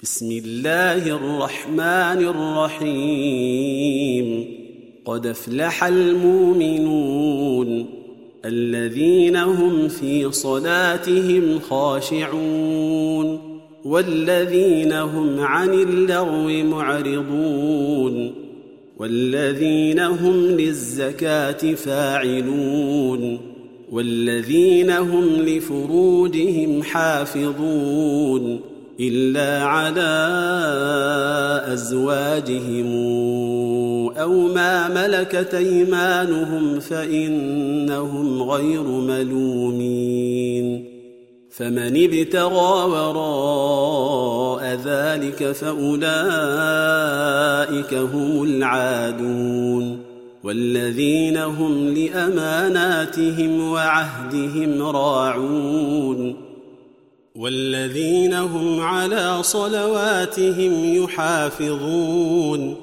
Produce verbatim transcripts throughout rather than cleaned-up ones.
بسم الله الرحمن الرحيم قد أفلح المؤمنون الذين هم في صلاتهم خاشعون والذين هم عن اللغو معرضون والذين هم للزكاة فاعلون والذين هم لفروجهم حافظون إلا على أزواجهم أو ما ملكت أيمانهم فإنهم غير ملومين فمن ابتغى وراء ذلك فأولئك هم العادون والذين هم لأماناتهم وعهدهم راعون والذين هم على صلواتهم يحافظون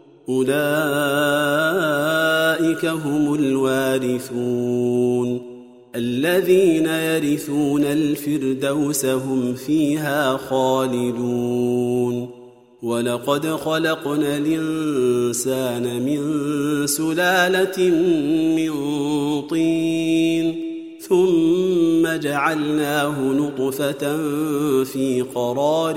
أولئك هم الوارثون الذين يرثون الفردوس هم فيها خالدون ولقد خلقنا الإنسان من سلالة من طين ثم جعلناه نطفة في قرار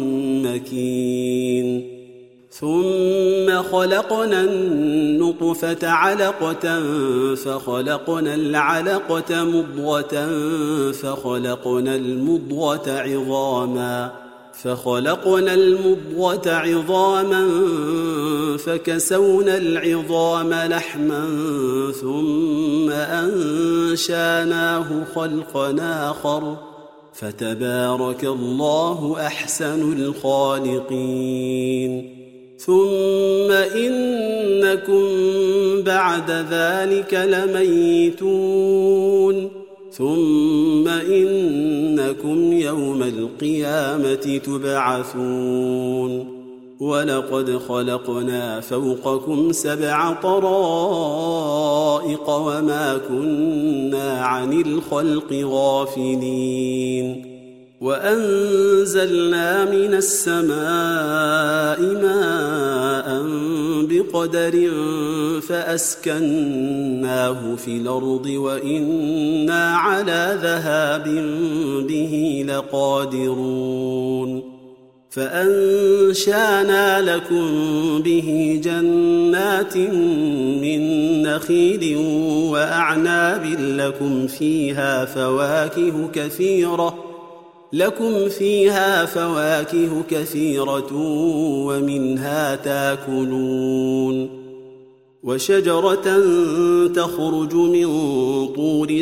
مكين ثم خلقنا النطفة علقة فخلقنا العلقة مضغة فخلقنا المضغة عظاما فخلقنا المضغة عظاما فكسونا العظام لحما ثم أنشاناه خلقا آخر فتبارك الله أحسن الخالقين ثم إنكم بعد ذلك لميتون ثم إنكم يوم القيامة تبعثون ولقد خلقنا فوقكم سبع طرائق وما كنا عن الخلق غافلين وأنزلنا من السماء ماء بقدر فأسكناه في الأرض وإنا على ذهاب به لقادرون فأنشانا لكم به جنات من نخيل وأعناب لكم فيها فواكه كثيرة لكم فيها فواكه كثيرة ومنها تاكلون وشجرة تخرج من طور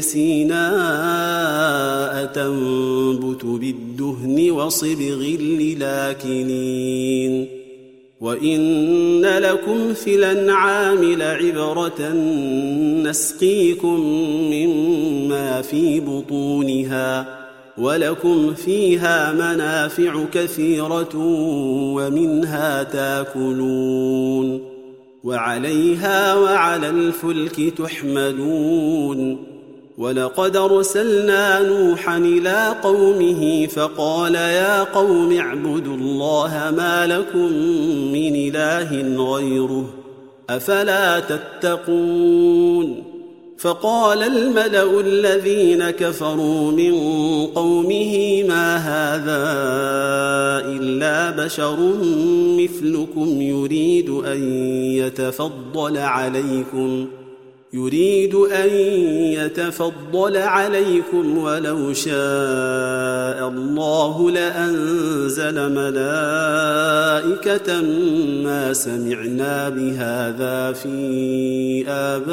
سيناء تنبت بالدهن وصبغ للآكلين وإن لكم في الأنعام لعبرة نسقيكم مما في بطونها ولكم فيها منافع كثيرة ومنها تاكلون وعليها وعلى الفلك تحملون ولقد أرسلنا نوحا إلى قومه فقال يا قوم اعبدوا الله ما لكم من إله غيره أفلا تتقون فقال الملأ الذين كفروا من قومه ما هذا إلا بشر مثلكم يريد أن يتفضل عليكم يريد أن يتفضل عليكم ولو شاء الله لأنزل ملائكة ما سمعنا بهذا في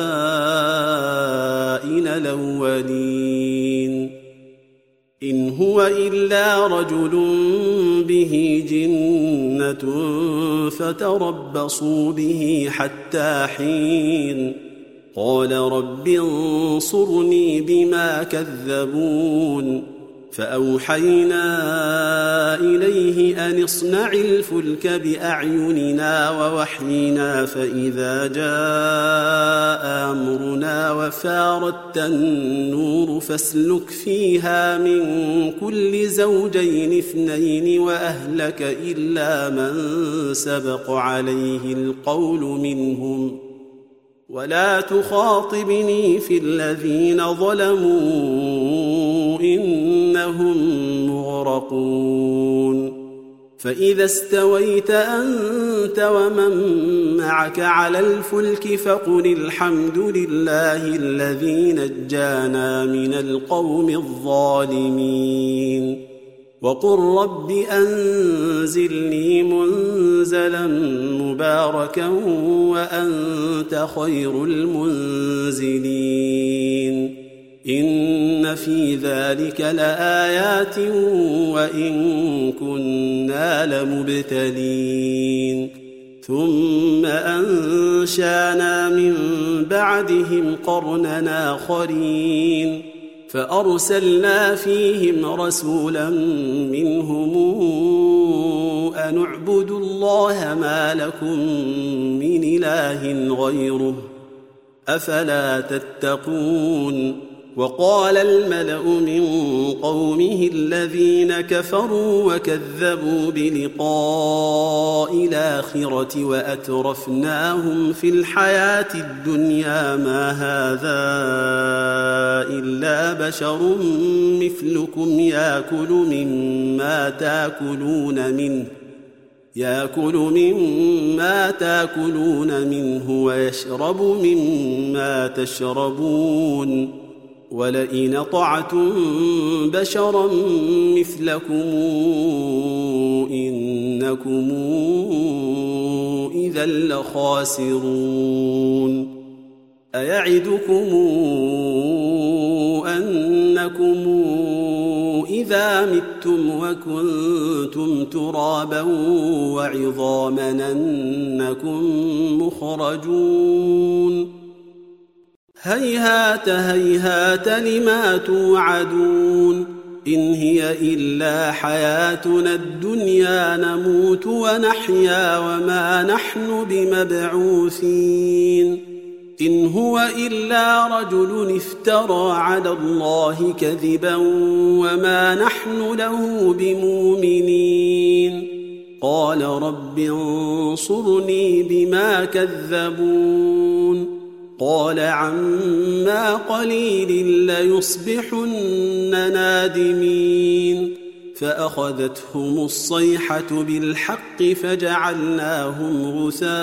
آبائنا الأولين إن هو إلا رجل به جنة فتربصوا به حتى حين قال رب انصرني بما كذبون فأوحينا إليه أن اصنع الفلك بأعيننا ووحينا فإذا جاء أمرنا وفاردت النور فاسلك فيها من كل زوجين اثنين وأهلك إلا من سبق عليه القول منهم ولا تخاطبني في الذين ظلموا إنهم مغرقون فإذا استويت أنت ومن معك على الفلك فقل الحمد لله الذي نجانا من القوم الظالمين وقل رب أنزلني منزلا مباركا وأنت خير المنزلين إن في ذلك لآيات وإن كنا لمبتلين ثم أنشأنا من بعدهم قرننا آخرين فأرسلنا فيهم رسولا منهم أن اعبدوا الله ما لكم من إله غيره أفلا تتقون وقال الملأ من قومه الذين كفروا وكذبوا بلقاء الآخرة وأترفناهم في الحياة الدنيا ما هذا إلا بشر مثلكم يأكل مما تأكلون منه يأكل مما تأكلون منه ويشرب مما تشربون ولئن أطعتم بشرا مثلكم إنكم إذا لخاسرون أيعدكم أنكم إذا متم وكنتم ترابا وعظاما أنكم مخرجون هيهات هيهات لما توعدون إن هي إلا حياتنا الدنيا نموت ونحيا وما نحن بمبعوثين إن هو إلا رجل افترى على الله كذبا وما نحن له بمؤمنين قال رب انصرني بما كذبون قال عما قليل ليصبحن نادمين فأخذتهم الصيحة بالحق فجعلناهم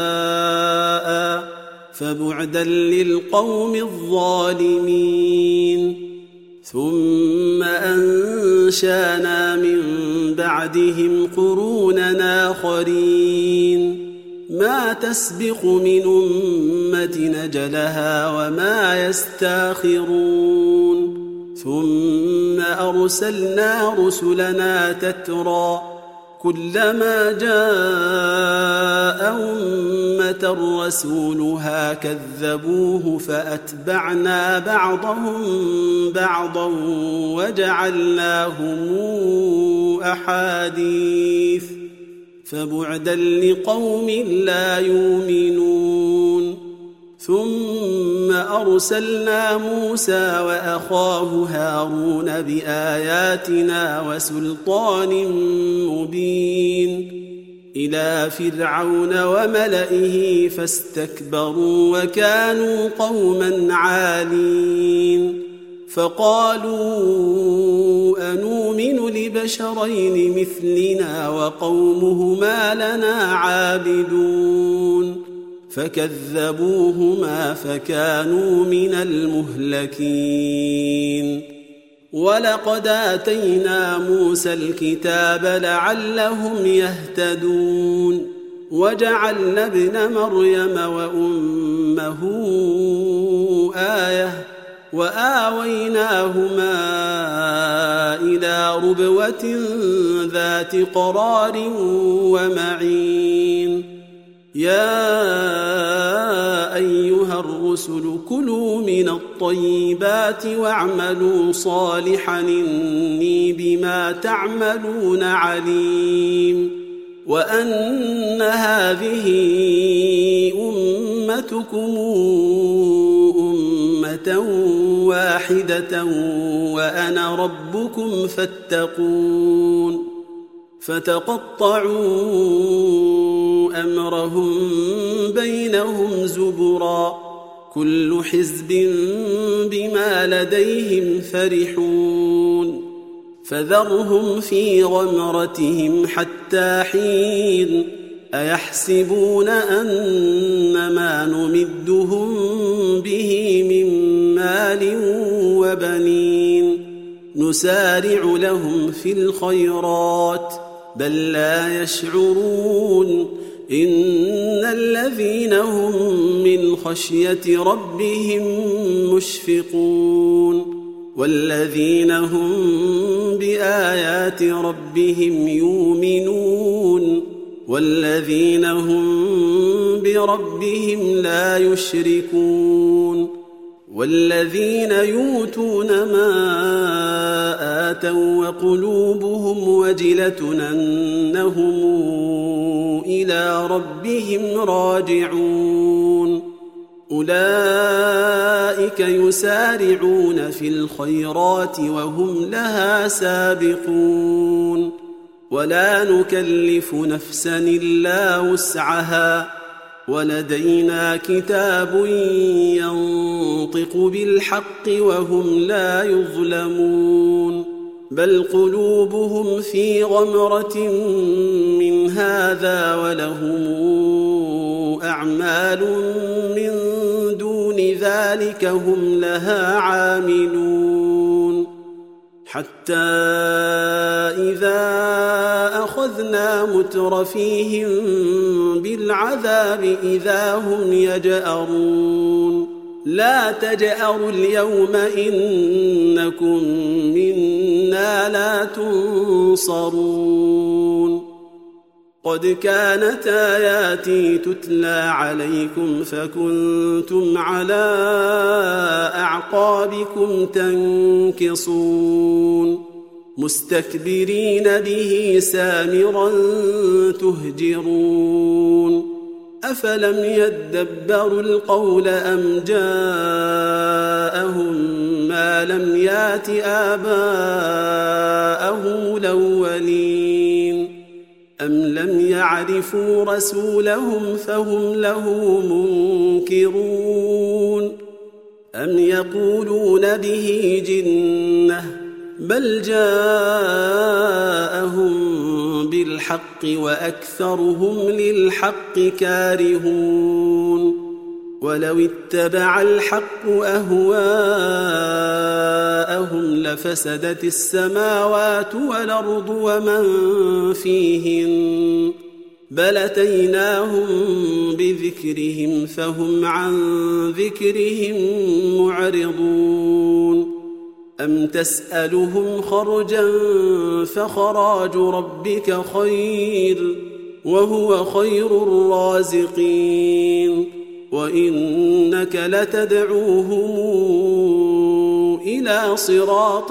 غثاء فبعدا للقوم الظالمين ثم أنشأنا من بعدهم قرونا آخرين ما تسبق من أمة نجلها وما يستاخرون ثم أرسلنا رسلنا تترى كلما جاء أمة رسولها كذبوه فأتبعنا بعضهم بعضا وجعلناهم أحاديث فبعدا لقوم لا يؤمنون ثم أرسلنا موسى وأخاه هارون بآياتنا وسلطان مبين إلى فرعون وملئه فاستكبروا وكانوا قوما عالين فقالوا أنؤمن لبشرين مثلنا وقومهما لنا عابدون فكذبوهما فكانوا من المهلكين ولقد آتينا موسى الكتاب لعلهم يهتدون وجعلنا ابن مريم وأمه آية وآويناهما إلى ربوة ذات قرار ومعين يا أيها الرسول الرسل كلوا من الطيبات واعملوا صالحا إني بما تعملون عليم وأن هذه أمتكم أمة واحدة وأنا ربكم فاتقون فتقطعوا أمرهم بينهم زبرا كل حزب بما لديهم فرحون فذرهم في غمرتهم حتى حين أيحسبون أن ما نمدهم به من مال وبنين نسارع لهم في الخيرات بل لا يشعرون إن الذين هم من خشية ربهم مشفقون والذين هم بآيات ربهم يؤمنون والذين هم بربهم لا يشركون والذين يؤتون ما آتوا وقلوبهم وجلة أنهم إلى ربهم راجعون أولئك يسارعون في الخيرات وهم لها سابقون ولا نكلف نفسا إلا وسعها ولدينا كتاب ينطق بالحق وهم لا يظلمون بل قلوبهم في غمرة من هذا ولهم أعمال من دون ذلك هم لها عاملون حتى إذا أخذنا مترفيهم بالعذاب إذا هم يجأرون لا تجأروا اليوم إنكم منا لا تنصرون قد كانت آياتي تتلى عليكم فكنتم على أعقابكم تنكصون مستكبرين به سامرا تهجرون أفلم يدبروا القول أم جاءهم ما لم يات آباءهم الأولين أم لم يعرفوا رسولهم فهم له منكرون أم يقولون به جنة بل جاءهم بالحق وأكثرهم للحق كارهون ولو اتبع الحق أهواءهم لفسدت السماوات والأرض ومن فيهن بل أتيناهم بذكرهم فهم عن ذكرهم معرضون أم تسألهم خرجا فخراج ربك خير وهو خير الرازقين وإنك لتدعوهم إلى صراط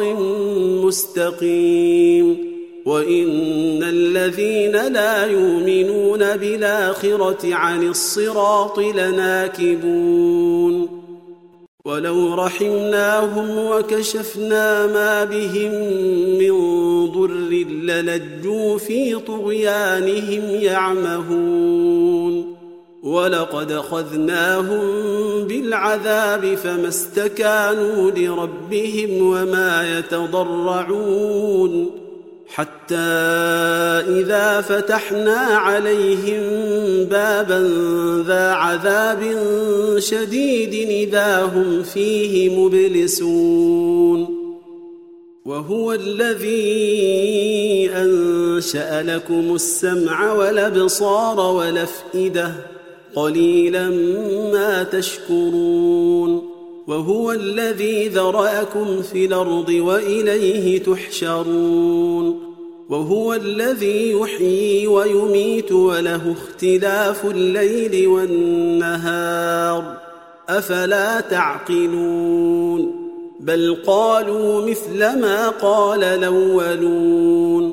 مستقيم وإن الذين لا يؤمنون بالآخرة عن الصراط لناكبون ولو رحمناهم وكشفنا ما بهم من ضر للجوا في طغيانهم يعمهون ولقد أخذناهم بالعذاب فما استكانوا لربهم وما يتضرعون حتى إذا فتحنا عليهم بابا ذا عذاب شديد إذا هم فيه مبلسون وهو الذي أنشأ لكم السمع والأبصار والأفئدة قليلا ما تشكرون وهو الذي ذرأكم في الأرض وإليه تحشرون وهو الذي يحيي ويميت وله اختلاف الليل والنهار أفلا تعقلون بل قالوا مثل ما قال الأولون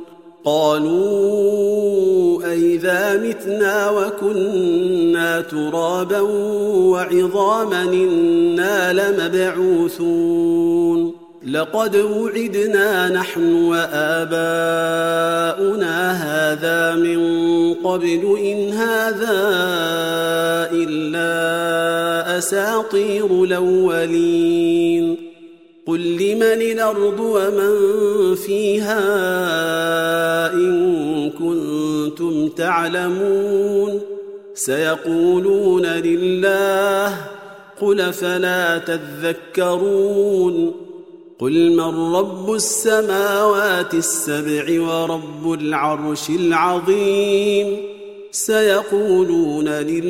قالوا أئذا متنا وكنا ترابا وعظاما إنا لمبعوثون لقد وعدنا نحن وآباؤنا هذا من قبل إن هذا إلا أساطير الأولين قل لمن الأرض ومن فيها إن كنتم تعلمون سيقولون لله قل فلا تذكرون قل من رب السماوات السبع ورب العرش العظيم سيقولون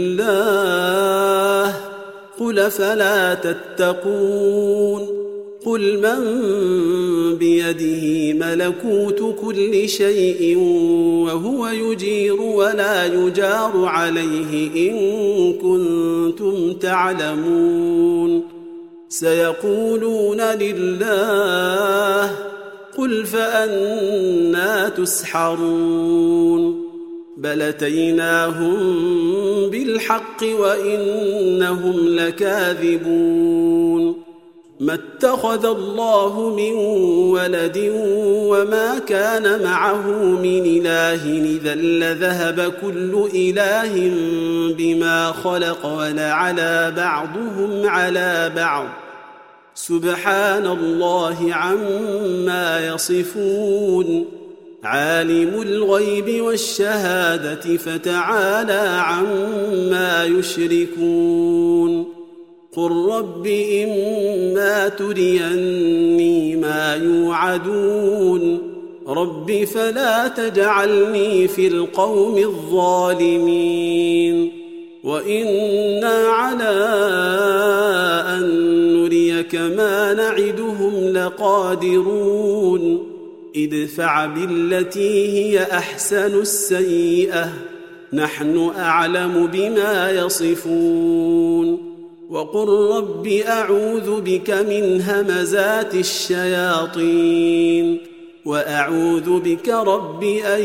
لله قل فلا تتقون قل من بيده ملكوت كل شيء وهو يجير ولا يجار عليه إن كنتم تعلمون سيقولون لله قل فأنى تسحرون بل أتيناهم بالحق وإنهم لكاذبون ما اتخذ الله من ولد وما كان معه من إله إذا لذهب كل إله بما خلق ولعلى بعضهم على بعض سبحان الله عما يصفون عالم الغيب والشهادة فتعالى عما يشركون قل رب إما تريني ما يوعدون رب فلا تجعلني في القوم الظالمين وإنا على أن نريك ما نعدهم لقادرون ادفع بالتي هي أحسن السيئة نحن أعلم بما يصفون وقل رب أعوذ بك من همزات الشياطين وأعوذ بك رب أن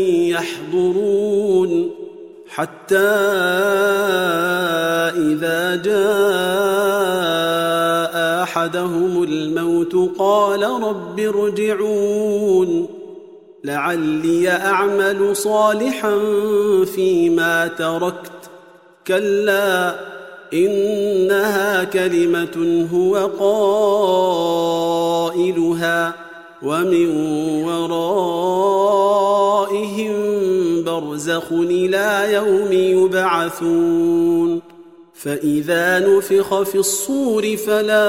يحضرون حتى إذا جاء أحدهم الموت قال رب ارجعون لعلي أعمل صالحا فيما تركت كلا إنها كلمة هو قائلها ومن ورائهم برزخ إلى يوم يبعثون فإذا نفخ في الصور فلا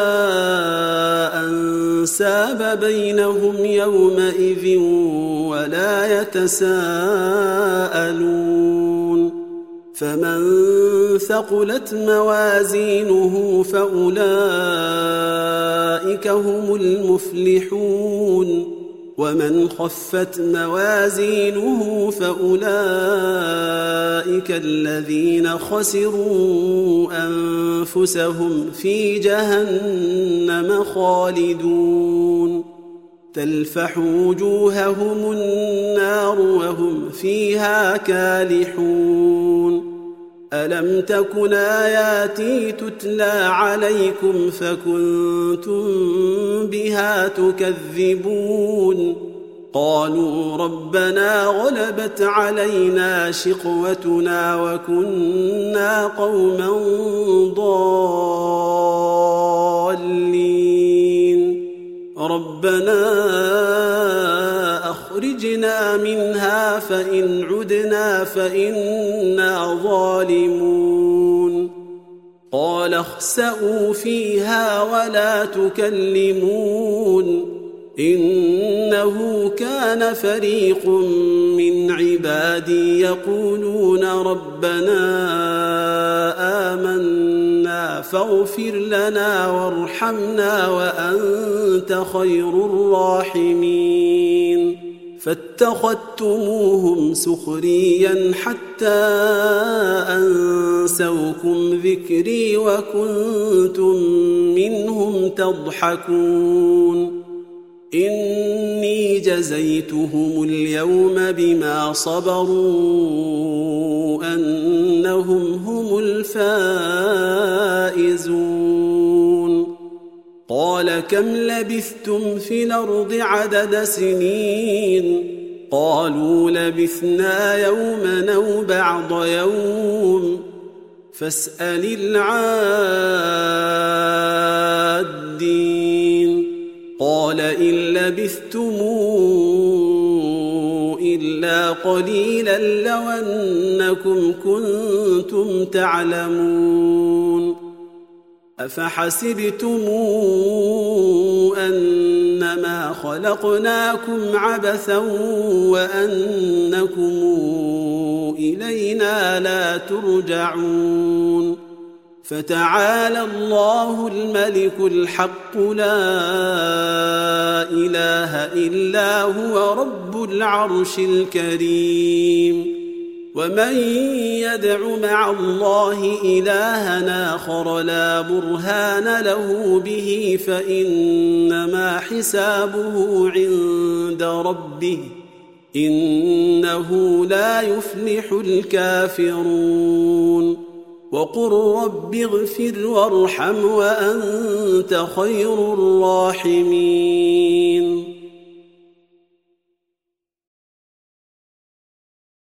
أنساب بينهم يومئذ ولا يتساءلون فمن ثقلت موازينه فأولئك هم المفلحون ومن خفت موازينه فأولئك الذين خسروا أنفسهم في جهنم خالدون تلفح وجوههم النار وهم فيها كالحون ألم تكن آياتي تتلى عليكم فكنتم بها تكذبون قالوا ربنا غلبت علينا شقوتنا وكنا قوما ضالين ربنا أخرجنا منها فإن عدنا فإنا ظالمون قال اخسئوا فيها ولا تكلمون إنه كان فريق من عبادي يقولون ربنا آمنا فاغفر لنا وارحمنا وأنت خير الراحمين فاتخذتموهم سخريا حتى أنسوكم ذكري وكنتم منهم تضحكون إني جزيتهم اليوم بما صبروا أنهم هم الفائزون قال كم لبثتم في الأرض عدد سنين قالوا لبثنا يوما أو بعض يوم فاسأل العادين قال إن لبثتم إلا قليلا لو أنكم كنتم تعلمون أفحسبتم أنما خلقناكم عبثا وأنكم إلينا لا ترجعون فتعالى الله الملك الحق لا إله إلا هو رب العرش الكريم ومن يدع مع الله إلها آخر لا برهان له به فإنما حسابه عند ربه إنه لا يفلح الكافرون وقل رب اغفر وارحم وأنت خير الراحمين